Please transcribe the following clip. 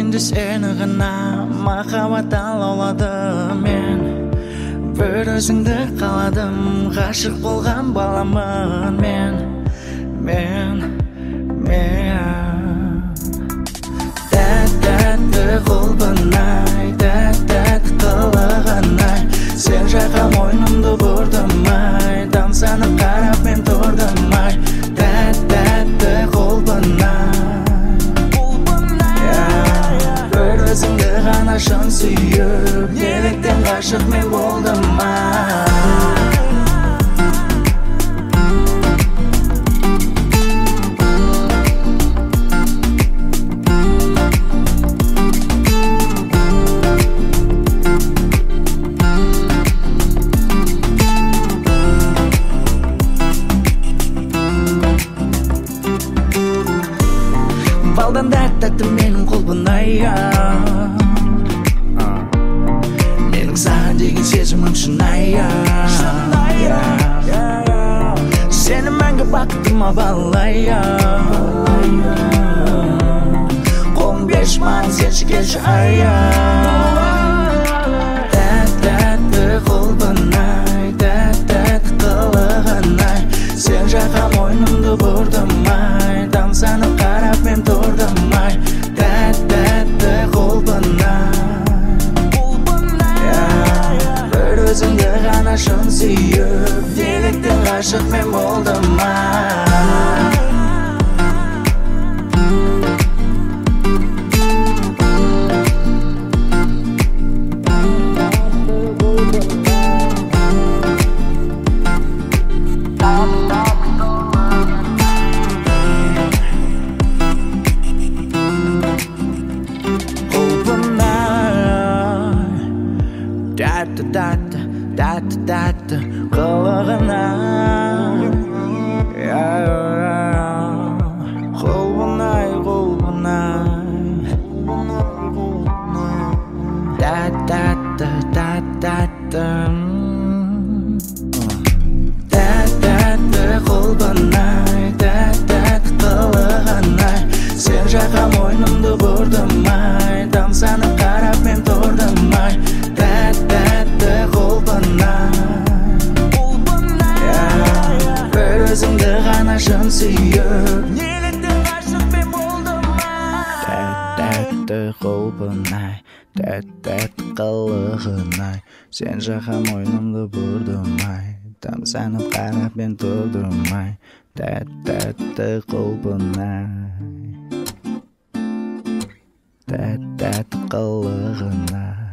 енді сені ғана махаббаттан лауладым мен. Бір өзіңді қаладым, ғашық болған баламын мен. Тәтті құлпынай, тәтті қылығынай, сен жаққа мойнымды бұрдым-ай, тамсанып қарап мен тұрдым-ай. Тәтті құлпынай, бір өзіңді ғана шын сүйіп, неліктен ғашық мен болдым-ай. Балдан тәтті менің құлпынай, менің саған деген сезімім шынайы. Сені мәңгі бақытыма балай, қолың берші маған, сенші келші ай. Тәтті құлпынай, тәтті қылығынай, сен жаққа мойнымды бұрдым-ай, тамсанып қарап мен тұрдым-ай. Тәтті құлпынай, бір өзіңді ғана шын сүйіп, неліктен ғашық мен болдым-ай. Тәтті қылығынай, құлпынай, тәтті құлпынай, тәтті қылығынай, сен жаққа мойнымды бұрдым-ай, тамсанып қарап мен тұрдым-ай. Тәтті құлпынай, бір өзіңді ғана шын сүйіп, неліктен ғашық мен болдым-ай. Тәтті құлпынай, тәтті қылығынай, сен жаққа мойнымды бұрдым-ай, тамсанып қарап мен тұрдым-ай. Тәтті құлпынай, тәтті қылығынай.